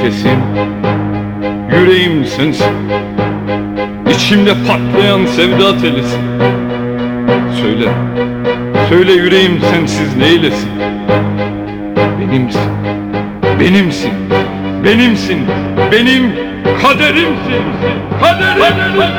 nefesim, yüreğim sensin. İçimde patlayan sevda telisin. Söyle, söyle yüreğim sensiz neylesin? Benimsin, benimsin, benimsin, benim kaderimsin, kaderim.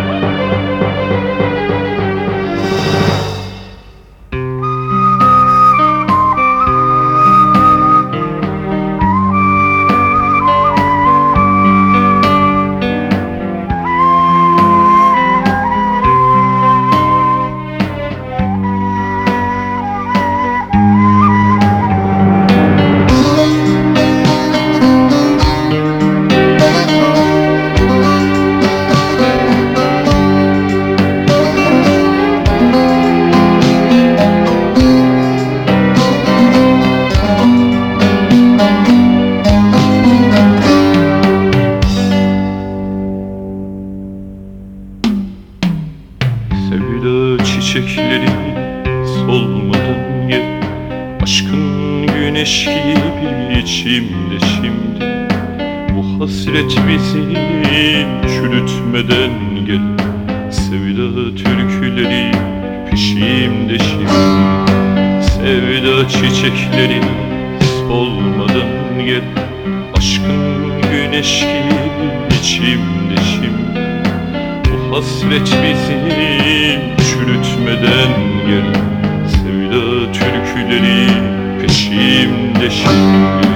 Sevda çiçekleri solmadan gel, aşkın güneş gibi içimde şimdi. Bu hasret bizi çürütmeden gel, sevda türküleri peşimde şimdi. Sevda çiçekleri solmadan gel, aşkın güneş gibi içimde şimdi. Bu hasret bizi çürütmeden gel, sevda türküleri peşimde şimdi.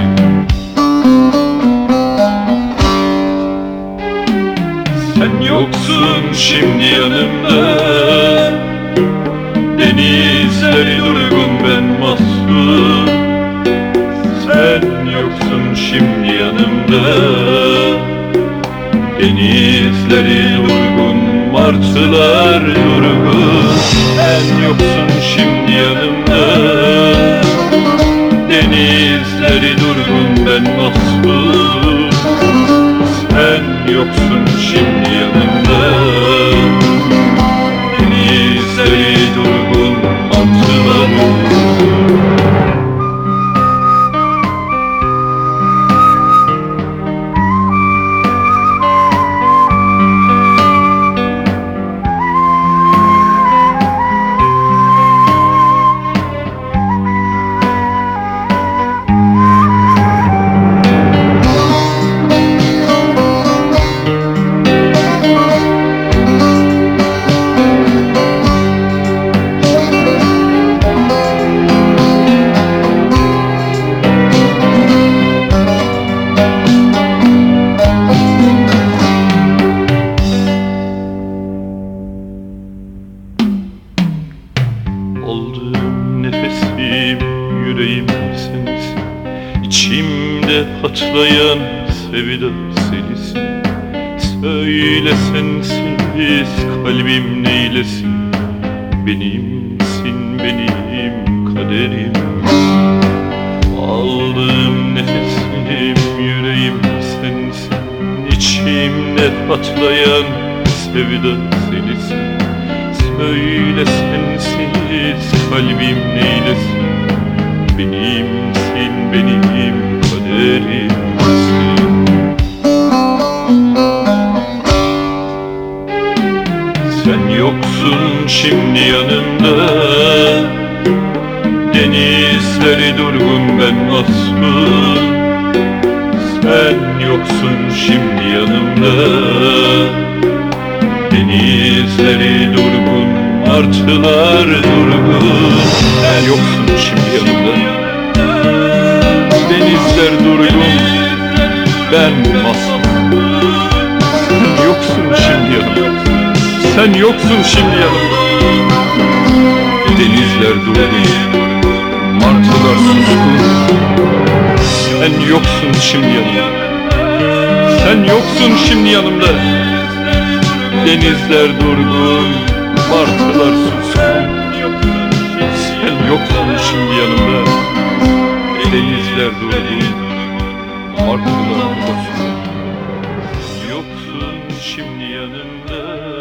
Sen yoksun şimdi yanımda, denizleri durgun ben mahzun. Sen yoksun şimdi yanımda, denizleri durgun, martılar durgun. Sen yoksun şimdi yanımda, denizleri durgun ben mahzun. Sen yoksun şimdi yanımda, denizleri durgun, martılar durgun. Aldığım nefesim, yüreğim sensin. İçimde patlayan sevda selisin. Söyle sensiz kalbim neylesin? Benimsin, benim kaderimsin. Aldığım nefesim, yüreğim sensin. İçimde patlayan sevda selisin. Söyle sensiz kalbim neylesin? Benimsin, benim kaderimsin. Sen yoksun şimdi yanımda, denizleri durgun ben mahzun. Sen yoksun şimdi yanımda, denizleri durgun, martılar durgun. Sen yoksun şimdi yanımda, denizler durgun, ben mahzun. Sen yoksun şimdi yanımda, sen yoksun şimdi yanımda, denizler durgun, martılar suskun. Sen yoksun şimdi yanımda, sen yoksun şimdi yanımda, denizler durgun, martılar suskun. Sen yoksun şimdi yanımda, denizler durgun, martılar suskun. Yoksun şimdi yanımda,